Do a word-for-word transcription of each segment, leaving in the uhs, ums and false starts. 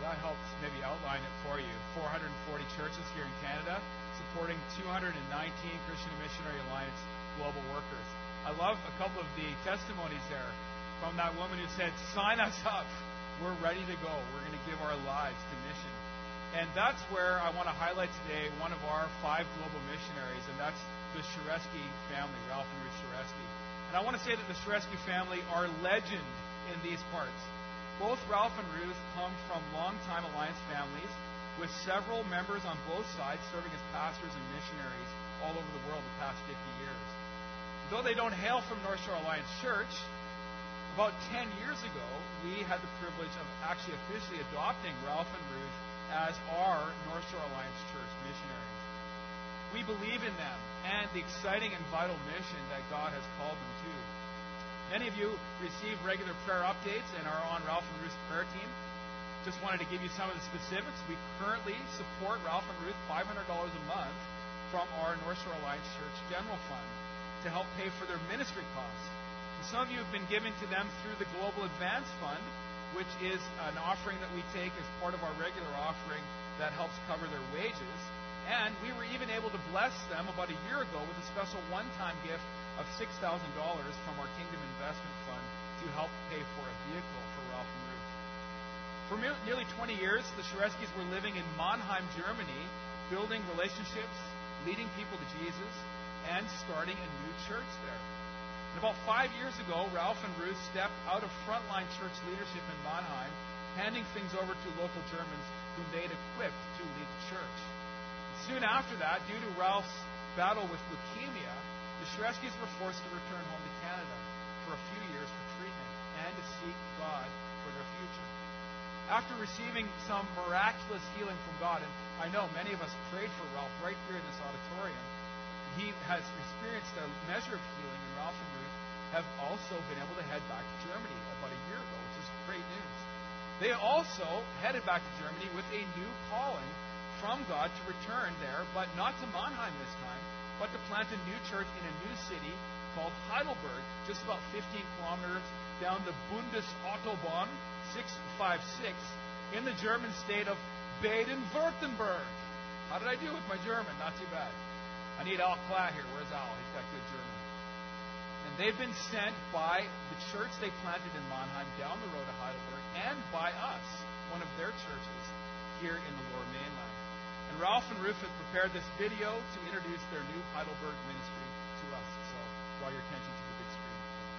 that helps maybe outline it for you. four hundred forty churches here in Canada, supporting two hundred nineteen Christian Missionary Alliance global workers. I love a couple of the testimonies there from that woman who said, sign us up. We're ready to go. We're going to give our lives to mission. And that's where I want to highlight today one of our five global missionaries, and that's the Shareski family, Ralph and Ruth Shareski. And I want to say that the Shareski family are legend in these parts. Both Ralph and Ruth come from longtime Alliance families with several members on both sides serving as pastors and missionaries all over the world the past fifty years. Though they don't hail from North Shore Alliance Church, about ten years ago, we had the privilege of actually officially adopting Ralph and Ruth as our North Shore Alliance Church missionaries. We believe in them and the exciting and vital mission that God has called them to. Many of you receive regular prayer updates and are on Ralph and Ruth's prayer team. Just wanted to give you some of the specifics. We currently support Ralph and Ruth five hundred dollars a month from our North Shore Alliance Church General Fund to help pay for their ministry costs. And some of you have been giving to them through the Global Advance Fund, which is an offering that we take as part of our regular offering that helps cover their wages. And we were even able to bless them about a year ago with a special one-time gift of six thousand dollars from our Kingdom Investment Fund to help pay for a vehicle for Ralph and Ruth. For nearly twenty years, the Shareskis were living in Mannheim, Germany, building relationships, leading people to Jesus, and starting a new church there. And about five years ago, Ralph and Ruth stepped out of frontline church leadership in Mannheim, handing things over to local Germans whom they had equipped to lead the church. Soon after that, due to Ralph's battle with leukemia, the Shareskis were forced to return home to Canada for a few years for treatment and to seek God for their future. After receiving some miraculous healing from God, and I know many of us prayed for Ralph right here in this auditorium, he has experienced a measure of healing, and Ralph and Ruth have also been able to head back to Germany about a year ago, which is great news. They also headed back to Germany with a new calling from God to return there, but not to Mannheim this time, but to plant a new church in a new city called Heidelberg, just about fifteen kilometers down the Bundesautobahn six five six in the German state of Baden-Württemberg. How did I do with my German? Not too bad. I need Al Kla here. Where's Al? He's got good German. And they've been sent by the church they planted in Mannheim down the road to Heidelberg and by us, one of their churches here in the Lower Mainland. And Ralph and Ruth have prepared this video to introduce their new Heidelberg ministry to us. So draw your attention to the big screen.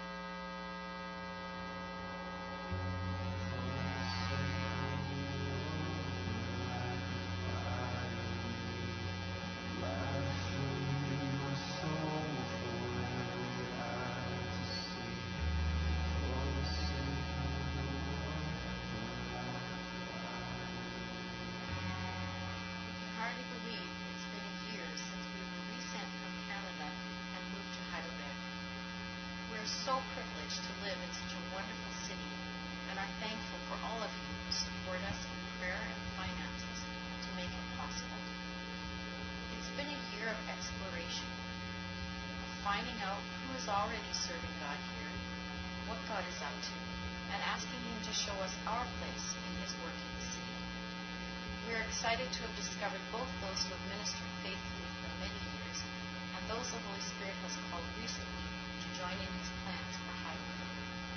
So privileged to live in such a wonderful city and are thankful for all of you who support us in prayer and finances to make it possible. It's been a year of exploration, of finding out who is already serving God here, what God is up to, and asking Him to show us our place in His work in the city. We are excited to have discovered both those who have ministered faithfully for many years and those the Holy Spirit has called recently to join in His plans for Heidelberg.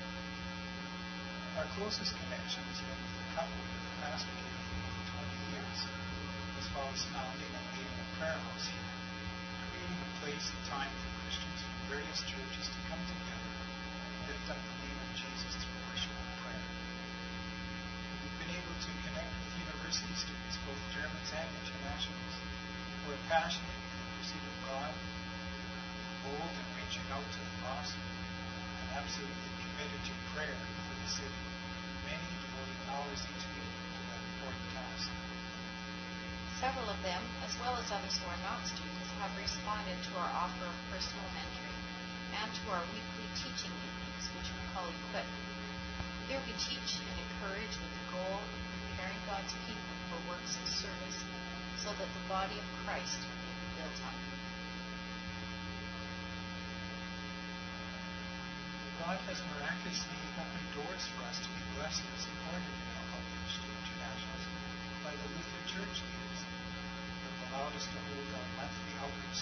Our closest connection has been with the couple who have pastored here for over twenty years, as well as founding and leading a prayer house here, creating a place and time for Christians from various churches to come together and lift up the name of Jesus through worship and prayer. We've been able to connect with university students, both Germans and internationals, who are passionate in the pursuit of God, bold in reaching out to the lost, and absolutely committed to prayer for the city. Many devoting hours each week to that important task. Several of them, as well as others who are not students, have responded to our offer of personal mentoring and to our weekly teaching meetings, which we call Equip. Here we teach and encourage with the goal of preparing God's people for works of service so that the body of Christ may be built up. God has miraculously opened doors for us to be blessed and supported in our outreach to international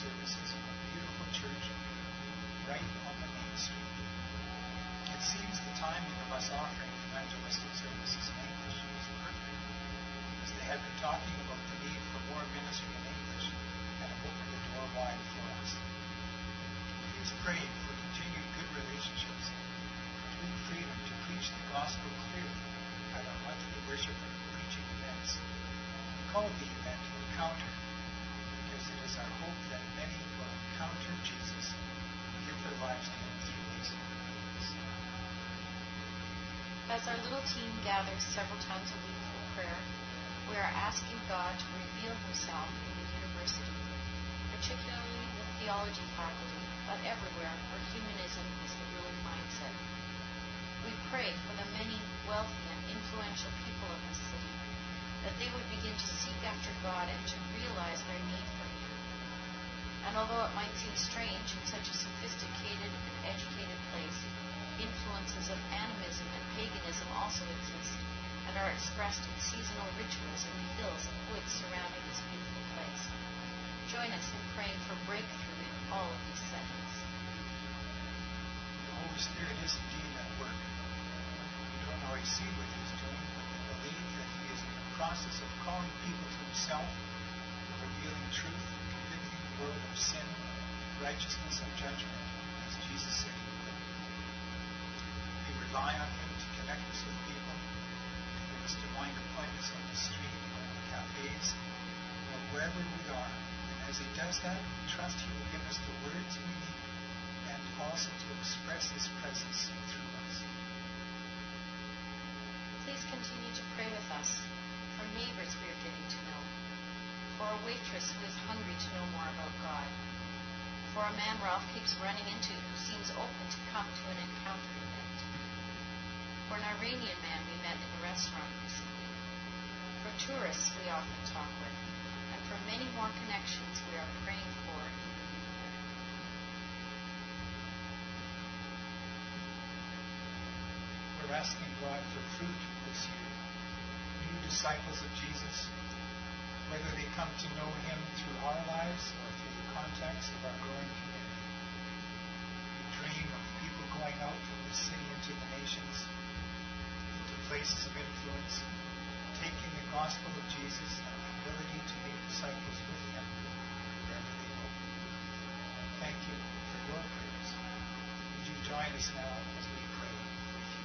services of a beautiful church right on the main street. It seems the timing of us offering evangelistic services in English is perfect, as they have been talking about the need for more ministry in English and have opened the door wide for us. Please pray for continued good relationships, complete freedom to preach the gospel clearly at our monthly worship and preaching events. We call the event Encounter, because it is our hope that many will encounter Jesus and give their lives to Him through these meetings. As our little team gathers several times a week for prayer, we are asking God to reveal Himself in the university, particularly the theology faculty, but everywhere where humanism is the ruling mindset. We pray for the many wealthy and influential people of this city, that they would begin to seek after God and to realize their need for Him. And although it might seem strange in such a sophisticated and educated place, influences of animism and paganism also exist and are expressed in seasonal rituals in the hills and woods surrounding this beautiful place. Join us in praying for breakthrough in all of these settings. The Holy Spirit is indeed at work. We don't always see what He is doing, but we believe that He is in the process of calling people to Himself, revealing truth, and convicting the world of sin, righteousness, and judgment, as Jesus said He would. We rely on Him to connect us with people, to give us divine appointments on the street or in the cafes, or wherever we are. And as He does that, we trust He will give us the words we need and also to express His presence through us. Please continue to pray with us for neighbors we are getting to know, for a waitress who is hungry to know more about God, for a man Ralph keeps running into who seems open to come to an encounter event, for an Iranian man we met in a restaurant recently, for tourists we often talk with, and for many more connections we are praying for in the new year. We're asking God for fruit this year, new disciples of Jesus, whether they come to know Him through our lives or through the context of our growing community. We dream of people going out from the city into the nations, into places of influence, taking the gospel of Jesus and the ability to make disciples with Him wherever they go. Thank you for your prayers. Would you join us now as we pray with you?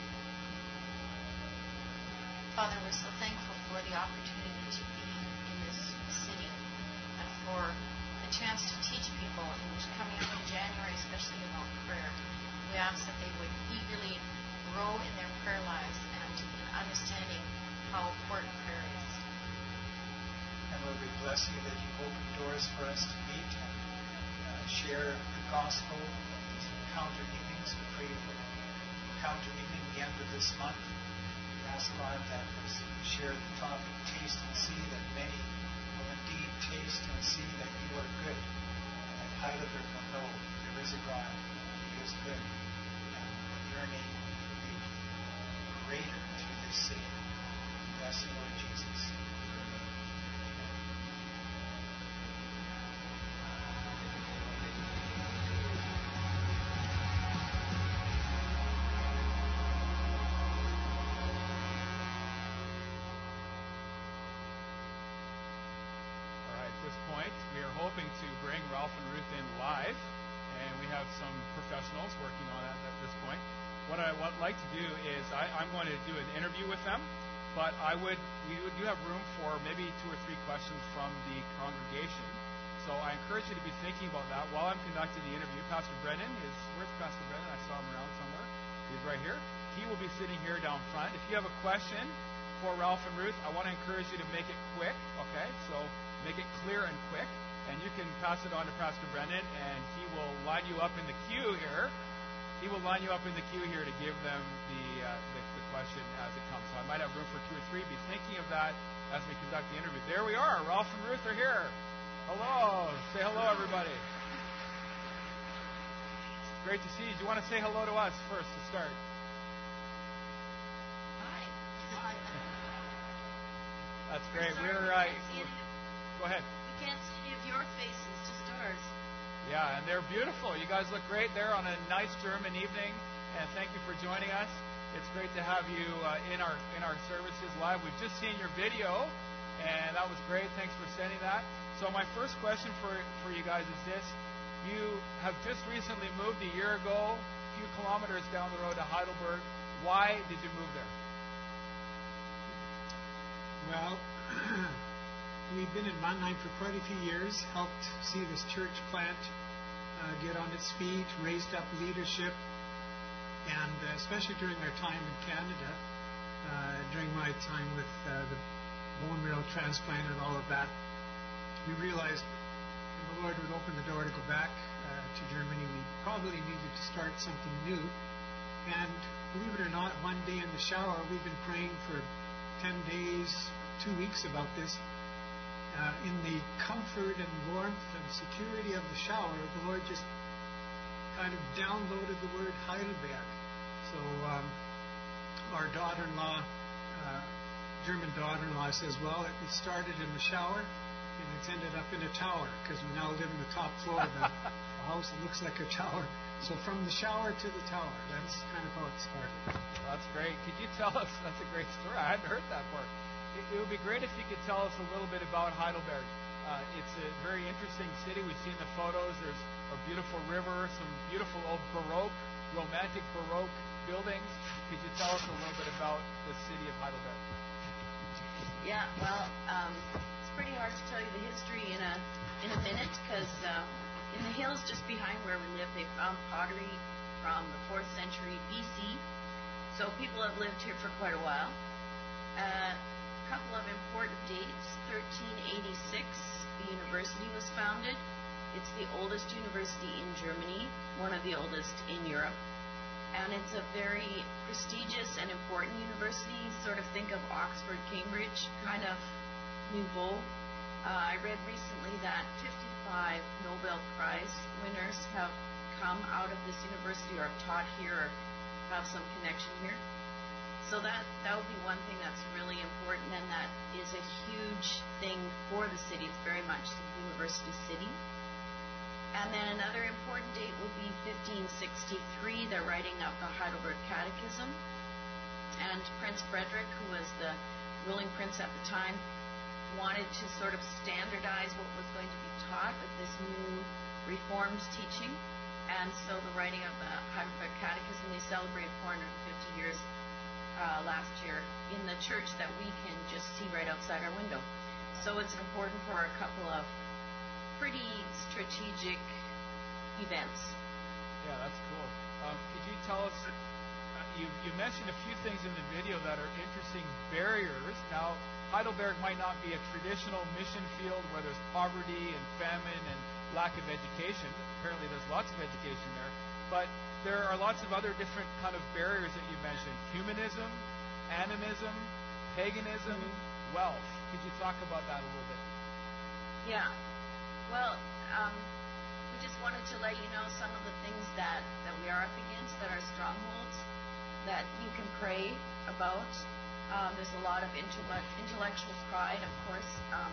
Father, we're so thankful for the opportunity to be in this city and for the chance to teach people, and coming up in January, especially about prayer. We ask that they would eagerly grow in their prayer lives and in understanding how important prayer is. And Lord, we bless you that you open doors for us to meet and uh, share the gospel at these encounter evenings. We pray for the encounter evening at the end of this month. We ask, God, that as we share the topic, taste and see, that many will indeed taste and see that you are good, and that Heidelberg will know there is a God, and He is good, and that your name will be greater through this city. Bless you, Lord Jesus. We are hoping to bring Ralph and Ruth in live, and we have some professionals working on that at this point. What I would like to do is I, I'm going to do an interview with them, but I would we do have room for maybe two or three questions from the congregation. So I encourage you to be thinking about that while I'm conducting the interview. Pastor Brennan is where's Pastor Brennan? I saw him around somewhere. He's right here. He will be sitting here down front. If you have a question for Ralph and Ruth, I want to encourage you to make it quick. Okay, so make it clear and quick. And you can pass it on to Pastor Brennan, and he will line you up in the queue here. He will line you up in the queue here to give them the, uh, the the question as it comes. So I might have room for two or three. Be thinking of that as we conduct the interview. There we are. Ralph and Ruth are here. Hello. Say hello, everybody. Great to see you. Do you want to say hello to us first to start? Hi. Hi. That's great. Sorry, We're, we uh, can't see we're any of- go ahead. We can't see any of your faces, just ours. Yeah, and they're beautiful. You guys look great there on a nice German evening, and thank you for joining us. It's great to have you uh, in our in our services live. We've just seen your video, and that was great. Thanks for sending that. So my first question for for you guys is this: you have just recently moved a year ago, a few kilometers down the road to Heidelberg. Why did you move there? Well, we've been in Mannheim for quite a few years, helped see this church plant uh, get on its feet, raised up leadership, and uh, especially during our time in Canada, uh, during my time with uh, the bone marrow transplant and all of that, we realized if the Lord would open the door to go back uh, to Germany, we probably needed to start something new. And believe it or not, one day in the shower, we've been praying for ten days, two weeks about this. Uh, in the comfort and warmth and security of the shower, the Lord just kind of downloaded the word Heidelberg. So um, our daughter-in-law, uh, German daughter-in-law says, well, it started in the shower and it's ended up in a tower because we now live in the top floor of the house that looks like a tower. So from the shower to the tower, that's kind of how it started. That's great. Could you tell us, that's a great story. I hadn't heard that part. It, it would be great if you could tell us a little bit about Heidelberg. Uh, it's a very interesting city. We've seen the photos. There's a beautiful river, some beautiful old Baroque, romantic Baroque buildings. Could you tell us a little bit about the city of Heidelberg? Yeah, well, um, it's pretty hard to tell you the history in a in a minute because uh, in the hills just behind where we live, they found pottery from the fourth century B C. So people have lived here for quite a while. Uh, a couple of important dates: thirteen eighty-six, the university was founded. It's the oldest university in Germany, one of the oldest in Europe. And it's a very prestigious and important university. Sort of think of Oxford, Cambridge, kind of nouveau. Uh, I read recently that fifty-five Nobel Prize winners have come out of this university or have taught here or have some connection here. So that, that would be one thing that's really important, and that is a huge thing for the city. It's very much the university city. And then another important date would be fifteen sixty-three, the writing of the Heidelberg Catechism. And Prince Frederick, who was the ruling prince at the time, wanted to sort of standardize what was going to be taught with this new Reformed teaching. And so the writing of the Heidelberg Catechism, they celebrated four hundred fifty years uh, last year in the church that we can just see right outside our window. So it's important for a couple of pretty strategic events. Yeah, that's cool. Um, could you tell us, uh, you, you mentioned a few things in the video that are interesting barriers. Now, Heidelberg might not be a traditional mission field where there's poverty and famine and lack of education. Apparently there's lots of education there. But there are lots of other different kind of barriers that you mentioned. Humanism, animism, paganism, mm-hmm. wealth. Could you talk about that a little bit? Yeah. Well, um, we just wanted to let you know some of the things that, that we are up against that are strongholds that you can pray about. Um, there's a lot of intellect, intellectual pride, of course, um,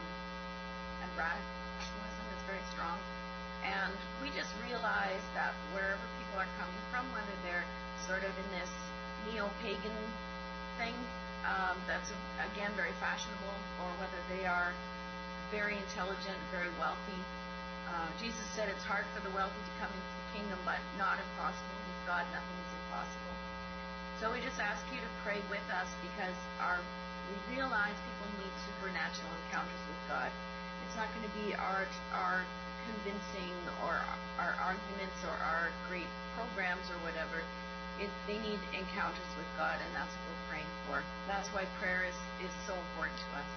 and rationalism is very strong. And we just realize that wherever people are coming from, whether they're sort of in this neo-pagan thing um, that's, again, very fashionable, or whether they are very intelligent, very wealthy. Uh, Jesus said it's hard for the wealthy to come into the kingdom, but not impossible. With God, nothing is impossible. So we just ask you to pray with us because our we realize people need supernatural encounters with God. It's not going to be our our convincing or our arguments or our great programs or whatever. It, they need encounters with God, and that's what we're praying for. That's why prayer is, is so important to us.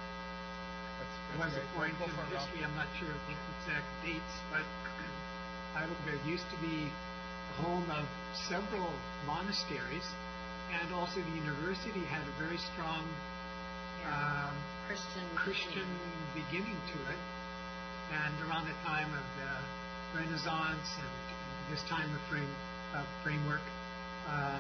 There was a point in history, I'm not sure of the exact dates, but Heidelberg used to be the home of several monasteries, and also the university had a very strong yeah. um, Christian, Christian beginning to it. And around the time of the Renaissance and this time of frame, uh, framework, um,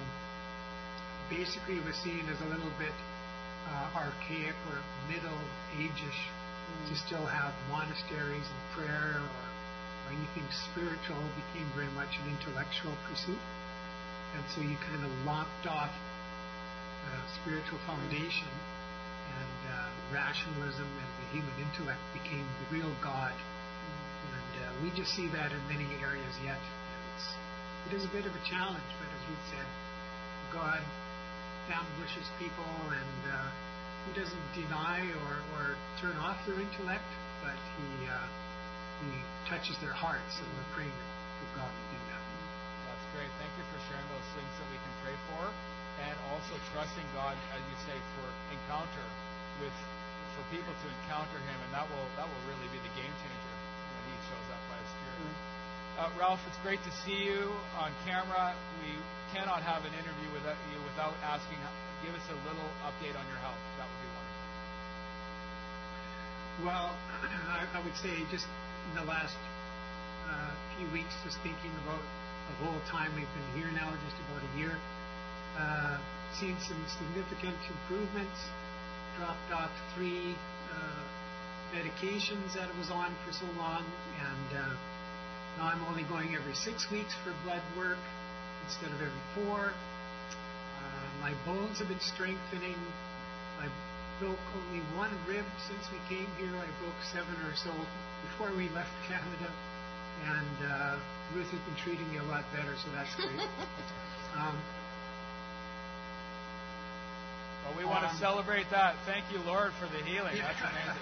basically was seen as a little bit Uh, archaic or Middle Age-ish mm. to still have monasteries and prayer or or anything spiritual became very much an intellectual pursuit. And so you kind of lopped off the spiritual foundation, and uh, rationalism and the human intellect became the real God. And uh, we just see that in many areas yet. And it's, it is a bit of a challenge, but as Ruth said, God ambushes people, and uh, he doesn't deny or, or turn off their intellect, but he uh, he touches their hearts, and we're praying that God will do that. That's great. Thank you for sharing those things that we can pray for, and also trusting God, as you say, for encounter with for people to encounter Him, and that will that will really be the game changer when He shows up by His Spirit. Mm-hmm. Uh, Ralph, it's great to see you on camera. We cannot have an interview without you without asking. Give us a little update on your health. That would be wonderful. Well, I, I would say just in the last uh, few weeks, just thinking about the whole time we've been here now, just about a year, uh, seen some significant improvements. Dropped off three uh, medications that I was on for so long, and uh, now I'm only going every six weeks for blood work instead of every four. Uh, my bones have been strengthening. I broke only one rib since we came here. I broke seven or so before we left Canada. And uh, Ruth has been treating me a lot better, so that's great. um, well, we want um, to celebrate that. Thank you, Lord, for the healing. Yeah. That's amazing.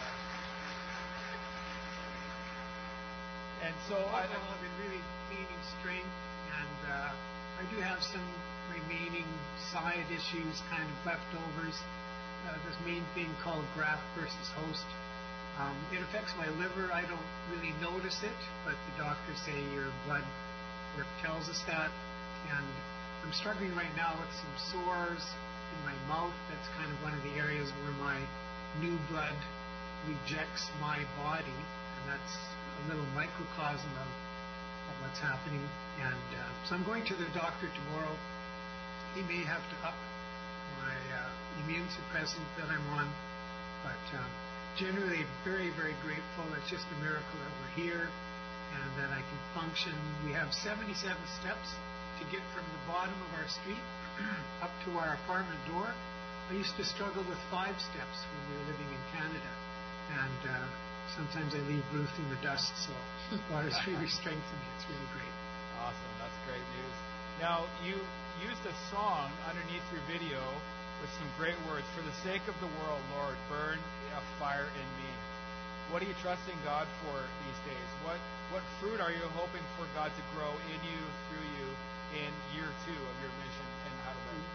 And so Overall, I, I've been really gaining strength, and uh, I do have some remaining side issues, kind of leftovers. Uh, this main thing called graft versus host. Um, it affects my liver. I don't really notice it, but the doctors say your blood work tells us that. And I'm struggling right now with some sores in my mouth. That's kind of one of the areas where my new blood rejects my body, and that's a little microcosm of, of what's happening. And uh, so I'm going to the doctor tomorrow. He may have to up my uh, immune suppressant that I'm on, but um, generally very, very grateful. It's just a miracle that we're here and that I can function. We have seventy-seven steps to get from the bottom of our street up to our apartment door. I used to struggle with five steps when we were living in Canada, and uh, sometimes I leave Ruth in the dust, so God has really strengthened me. It's really great. Awesome. That's great news. Now, you used a song underneath your video with some great words. For the sake of the world, Lord, burn a fire in me. What are you trusting God for these days? What what fruit are you hoping for God to grow in you, through you, in year two of your mission in Heidelberg?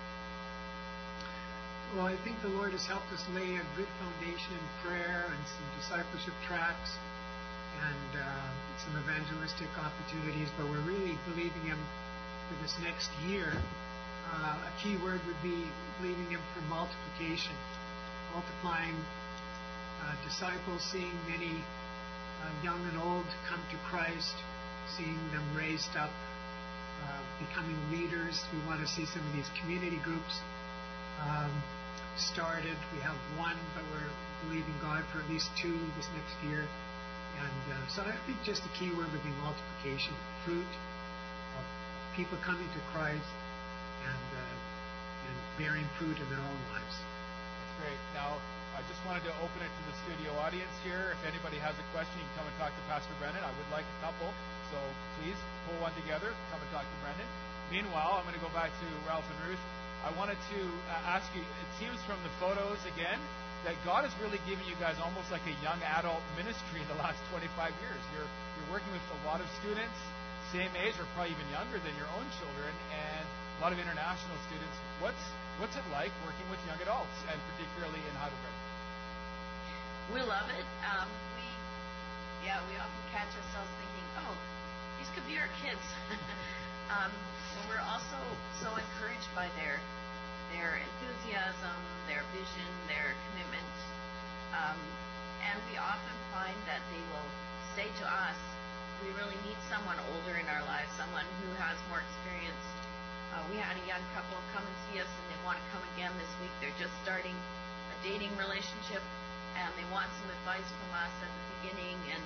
Well, I think the Lord has helped us lay a good foundation in prayer and some discipleship tracks and uh, some evangelistic opportunities, but we're really believing Him for this next year. Uh, a key word would be believing Him for multiplication, multiplying uh, disciples, seeing many uh, young and old come to Christ, seeing them raised up, uh, becoming leaders. We want to see some of these community groups um, started. We have one, but we're believing God for at least two this next year. And uh, so I think just the key word would be multiplication, fruit of people coming to Christ and uh, and bearing fruit in their own lives. That's great. Now, I just wanted to open it to the studio audience here. If anybody has a question, you can come and talk to Pastor Brendan. I would like a couple, so please pull one together. Come and talk to Brendan. Meanwhile, I'm going to go back to Ralph and Ruth. I wanted to uh, ask you, it seems from the photos again, that God has really given you guys almost like a young adult ministry in the last twenty-five years. You're you're working with a lot of students, same age or probably even younger than your own children, and a lot of international students. What's what's it like working with young adults, and particularly in Heidelberg? We love it. Um, we, yeah, we often catch ourselves thinking, oh, these could be our kids. um, but we're also so encouraged by their their enthusiasm, their vision, their commitment. Um, and we often find that they will say to us, we really need someone older in our lives, someone who has more experience. Uh, we had a young couple come and see us, and they want to come again this week. They're just starting a dating relationship, and they want some advice from us at the beginning. And so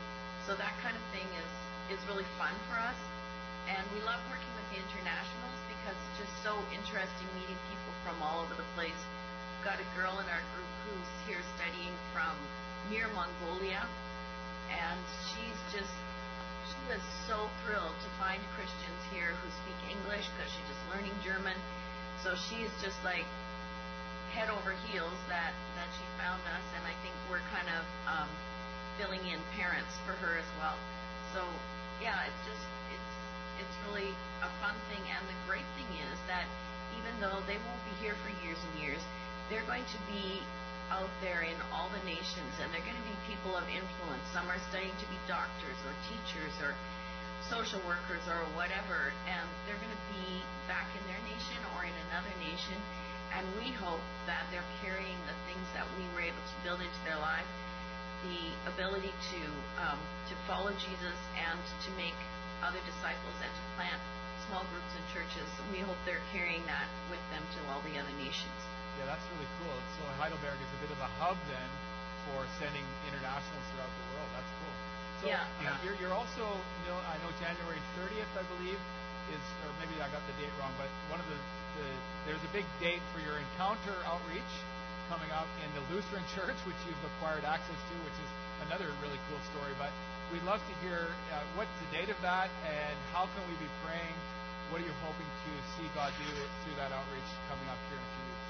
so that kind of thing is, is really fun for us. And we love working with the internationals because it's just so interesting meeting people from all over the place. We've got a girl in our group who's here studying from near Mongolia, and she's just, she was so thrilled to find Christians here who speak English because she's just learning German. So she's just like head over heels that, that she found us, and I think we're kind of um, filling in parents for her as well. So yeah, it's just, it's it's really a fun thing, and the great thing is that even though they won't be here for years and years, they're going to be out there in all the nations, and they're going to be people of influence. Some are studying to be doctors or teachers or social workers or whatever, and they're going to be back in their nation or in another nation, and we hope that they're carrying the things that we were able to build into their lives, the ability to um, to follow Jesus and to make other disciples and to plant small groups and churches. We hope they're carrying that with them to all the other nations. Yeah, that's really cool. So Heidelberg is a bit of a hub then for sending internationals throughout the world. That's cool. So yeah. Uh, you're, you're also, you know, I know January thirtieth, I believe, is, or maybe I got the date wrong, but one of the, the there's a big date for your Encounter outreach coming up in the Lutheran Church, which you've acquired access to, which is another really cool story. But we'd love to hear uh, what's the date of that, and how can we be praying? What are you hoping to see God do through that outreach coming up here in a few weeks?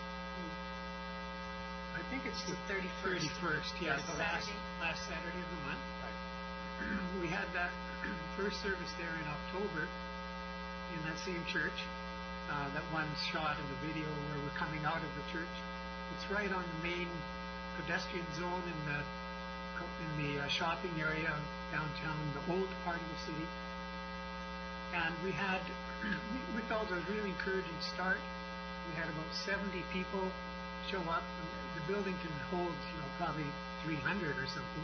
I think it's the thirty-first. thirty-first, yeah, Yes, the last, Saturday. last Saturday of the month. Right. We had that first service there in October in that same church. Uh, that one shot in the video where we're coming out of the church. It's right on the main pedestrian zone in the in the uh, shopping area of downtown, the old part of the city. And we had, we, we felt a really encouraging start. We had about seventy people show up. The building can hold, you know, probably three hundred or something.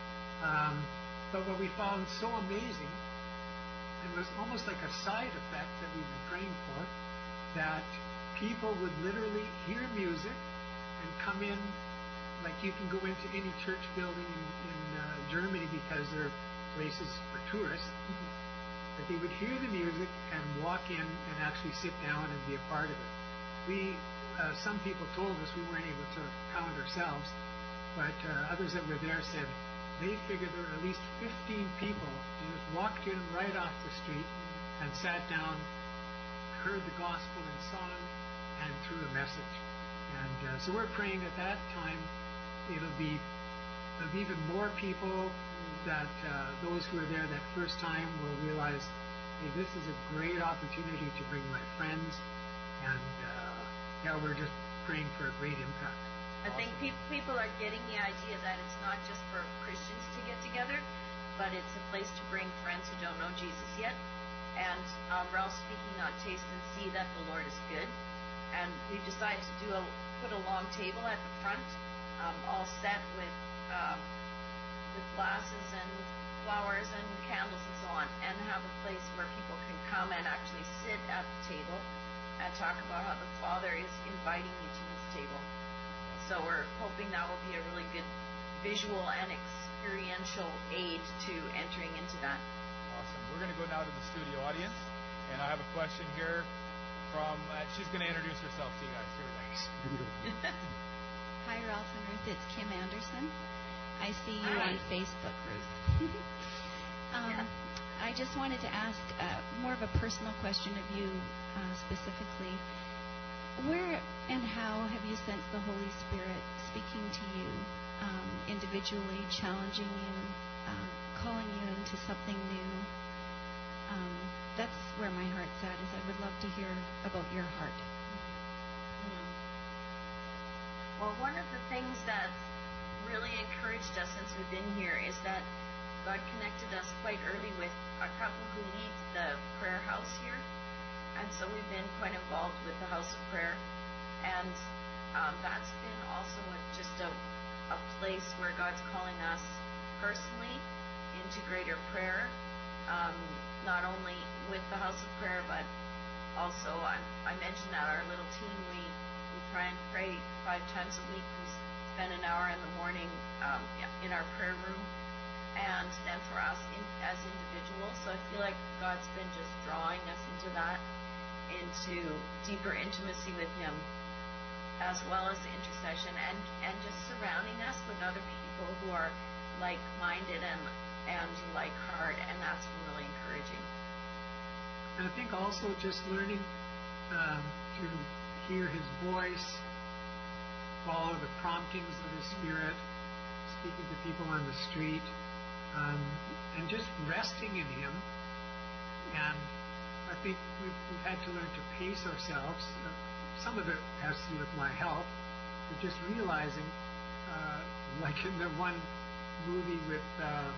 Um, but what we found so amazing, it was almost like a side effect that we've been praying for, that people would literally hear music and come in. Like you can go into any church building in, in uh, Germany because they're places for tourists. Mm-hmm. But they would hear the music and walk in and actually sit down and be a part of it. We, uh, some people told us, we weren't able to count ourselves, but uh, others that were there said they figured there were at least fifteen people who just walked in right off the street and sat down, heard the gospel in song, and through a message. And uh, so we're praying at that time it'll be there'll be even more people, that uh, those who are there that first time will realize, hey, this is a great opportunity to bring my friends, and uh, yeah, we're just praying for a great impact. I think pe- people are getting the idea that it's not just for Christians to get together, but it's a place to bring friends who don't know Jesus yet. And um, Ralph's speaking on Taste and See that the Lord is good. And we decided to do a put a long table at the front, um, all set with um, with glasses and flowers and candles and so on, and have a place where people can come and actually sit at the table and talk about how the Father is inviting you to His table. So we're hoping that will be a really good visual and experiential aid to entering into that. Awesome. We're going to go now to the studio audience, and I have a question here from, uh, she's going to introduce herself to you guys. Here we go. Hi, Ralph and Ruth. It's Kim Anderson. I see you Hi. on Facebook, Ruth. um, Yeah. I just wanted to ask uh, more of a personal question of you uh, specifically. Where and how have you sensed the Holy Spirit speaking to you um, individually, challenging you, uh, calling you into something new? Um, that's where my heart's at, is I would love to hear about your heart. Mm. Well, one of the things that's really encouraged us since we've been here is that God connected us quite early with a couple who leads the prayer house here. And so we've been quite involved with the House of Prayer. And um, that's been also a, just a, a place where God's calling us personally into greater prayer. Um, not only with the House of Prayer, but also I, I mentioned that our little team, we, we try and pray five times a week. We spend an hour in the morning um, in our prayer room. and then for us in, as individuals. So I feel like God's been just drawing us into that, into deeper intimacy with Him, as well as intercession, and, and just surrounding us with other people who are like-minded and, and like-heart, and that's been really encouraging. And I think also just learning um, to hear His voice, follow the promptings of His Spirit, speaking to people on the street, um, and just resting in Him. And I think we've, we've had to learn to pace ourselves. Uh, some of it has to do with my health, but just realizing, uh, like in the one movie with uh, uh,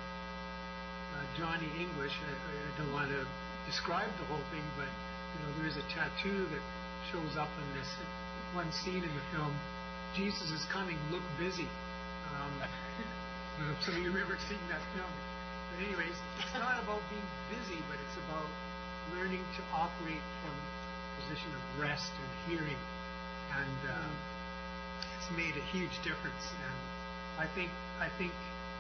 Johnny English, I, I don't want to describe the whole thing, but you know, there's a tattoo that shows up in this one scene in the film. Jesus is coming, look busy. Um, I don't know if some of you remember seeing that film. But anyways, it's not about being busy, but it's about learning to operate from a position of rest and hearing. And um, it's made a huge difference. And I think I think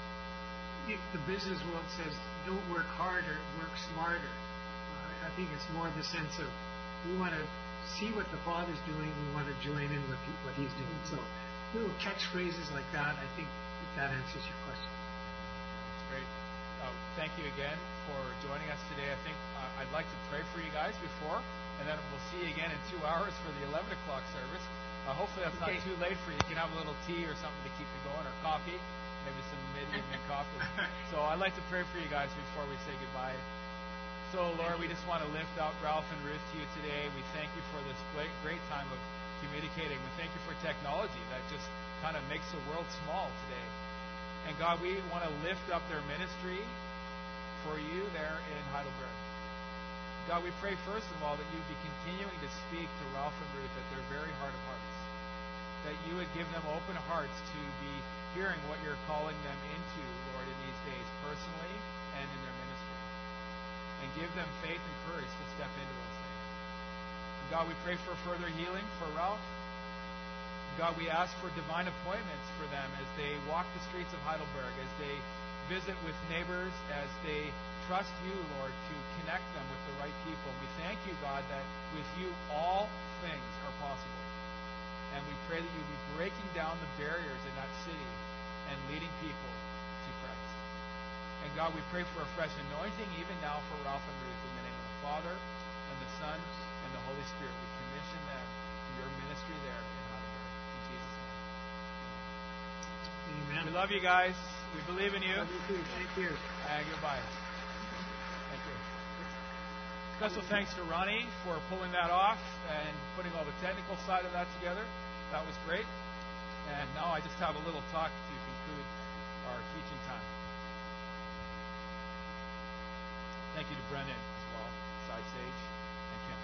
if the business world says don't work harder, work smarter. Uh, I think it's more the sense of we want to see what the Father's doing, we want to join in with what He's doing. So little catchphrases like that, I think if that answers your question. That's great. Uh, thank you again for joining us today. I think uh, I'd like to pray for you guys before, and then we'll see you again in two hours for the eleven o'clock service. Uh, hopefully that's okay. not too late for you. You can have a little tea or something to keep you going, or coffee, maybe some mid-evening coffee. So I'd like to pray for you guys before we say goodbye. So, Lord, we just want to lift up Ralph and Ruth to you today. We thank you for this great, great time of communicating. We thank you for technology that just kind of makes the world small today. And, God, we want to lift up their ministry for you there in Heidelberg. God, we pray, first of all, that you be continuing to speak to Ralph and Ruth at their very heart of hearts. That you would give them open hearts to be hearing what you're calling them into, Lord, in these days, personally and in their ministry. And give them faith and courage to step into those things. And God, we pray for further healing for Ralph. God, we ask for divine appointments for them as they walk the streets of Heidelberg, as they visit with neighbors, as they trust you, Lord, to connect them with the right people. We thank you, God, that with you all things are possible. And we pray that you be breaking down the barriers in that city and leading people to Christ. And God, we pray for a fresh anointing even now for Ralph and Ruth in the name of the Father and the Son and the Holy Spirit. We commission them to your ministry there in Heidelberg. In Jesus' name. Amen. We love you guys. We believe in you. Love you too. Thank you. And goodbye. Thank you. Special thanks to Ronnie for pulling that off and putting all the technical side of that together. That was great. And now I just have a little talk to conclude our teaching time. Thank you to Brendan as well, Side Sage, and Kim.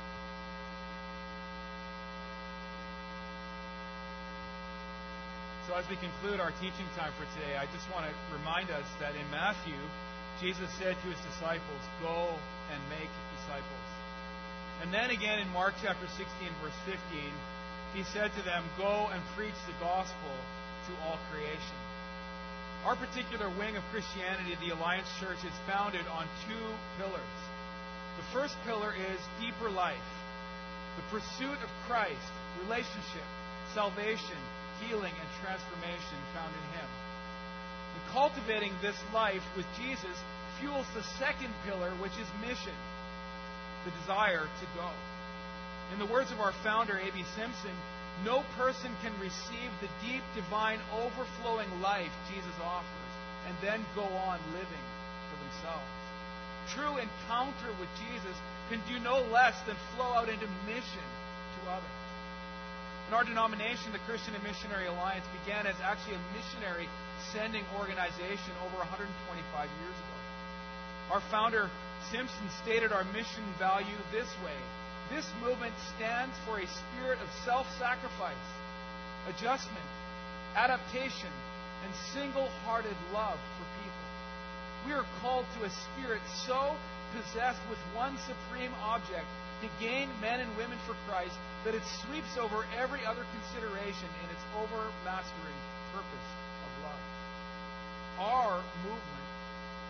So as we conclude our teaching time for today, I just want to remind us that in Matthew, Jesus said to his disciples, "Go and make disciples." And then again in Mark chapter sixteen, verse fifteen, he said to them, "Go and preach the gospel to all creation." Our particular wing of Christianity, the Alliance Church, is founded on two pillars. The first pillar is deeper life, the pursuit of Christ, relationship, salvation, healing, and transformation found in Him. And cultivating this life with Jesus fuels the second pillar, which is mission, the desire to go. In the words of our founder, A B Simpson, no person can receive the deep, divine, overflowing life Jesus offers and then go on living for themselves. True encounter with Jesus can do no less than flow out into mission to others. And our denomination, the Christian and Missionary Alliance, began as actually a missionary sending organization over one hundred twenty-five years ago. Our founder, Simpson, stated our mission value this way: this movement stands for a spirit of self-sacrifice, adjustment, adaptation, and single-hearted love for people. We are called to a spirit so possessed with one supreme object, to gain men and women for Christ, that it sweeps over every other consideration in its overmastering purpose of love. Our movement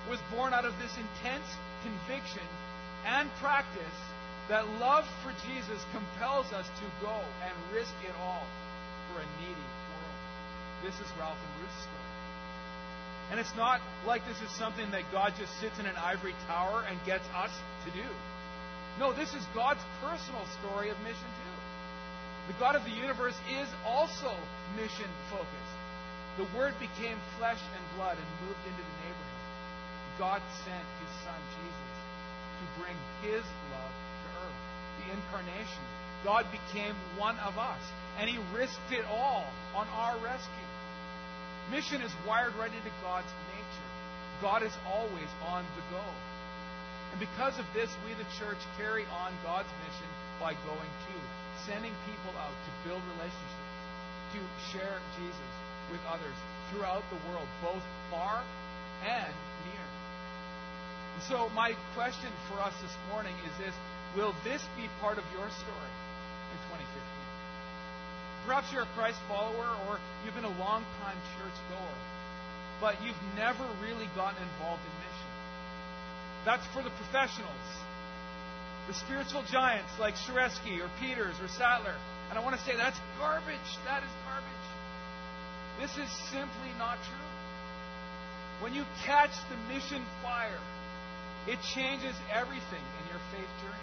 was born out of this intense conviction and practice that love for Jesus compels us to go and risk it all for a needy world. This is Ralph and Ruth's story. And it's not like this is something that God just sits in an ivory tower and gets us to do. No, this is God's personal story of mission too. The God of the universe is also mission-focused. The Word became flesh and blood and moved into the neighborhood. God sent His Son, Jesus, to bring His love to earth. The incarnation. God became one of us, and He risked it all on our rescue. Mission is wired right into God's nature. God is always on the go. And because of this, we, the church, carry on God's mission by going to, sending people out to build relationships, to share Jesus with others throughout the world, both far and near. And so my question for us this morning is this: will this be part of your story in twenty fifteen? Perhaps you're a Christ follower, or you've been a long-time church goer, but you've never really gotten involved in mission. That's for the professionals, the spiritual giants like Shareski or Peters or Sattler. And I want to say that's garbage. That is garbage. This is simply not true. When you catch the mission fire, it changes everything in your faith journey.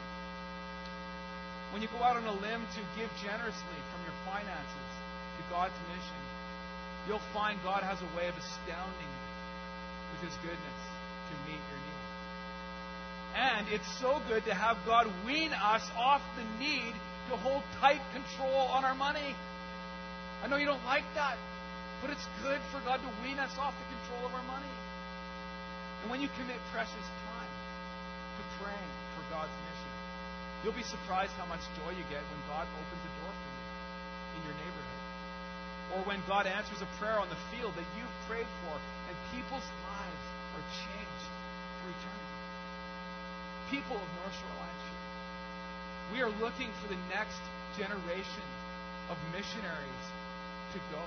When you go out on a limb to give generously from your finances to God's mission, you'll find God has a way of astounding you with His goodness to meet your needs. And it's so good to have God wean us off the need to hold tight control on our money. I know you don't like that, but it's good for God to wean us off the control of our money. And when you commit precious time to praying for God's mission, you'll be surprised how much joy you get when God opens a door for you in your neighborhood. Or when God answers a prayer on the field that you've prayed for and people's lives are changed for eternity. People of North Shore Alliance Church, we are looking for the next generation of missionaries to go.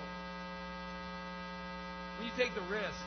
When you take the risk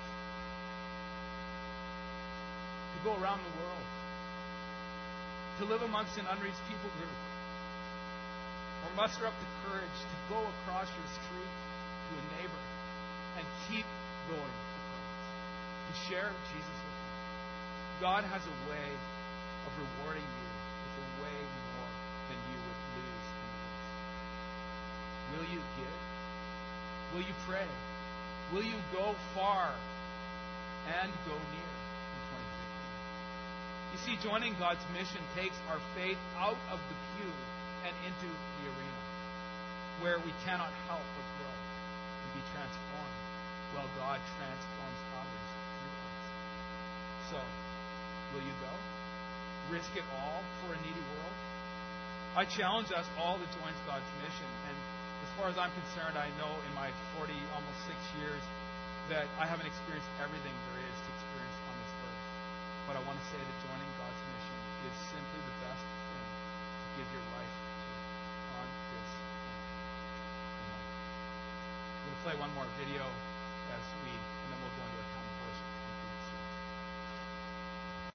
to go around the world, to live amongst an unreached people group, or muster up the courage to go across your street to a neighbor and keep going to Christ, to share Jesus with them, God has a way of rewarding you with a way more than you would lose in this. Will you give? Will you pray? Will you go far and go near in twenty fifteen? You see, joining God's mission takes our faith out of the pew and into the arena, where we cannot help but grow and be transformed while God transforms others through us. So, will you go? Risk it all for a needy world? I challenge us all to join God's mission. And as far as I'm concerned, I know in my forty, almost six years, that I haven't experienced everything there is to experience on this earth. But I want to say that joining God's mission is simply the best thing to give your life to on this planet. I'm going to play one more video as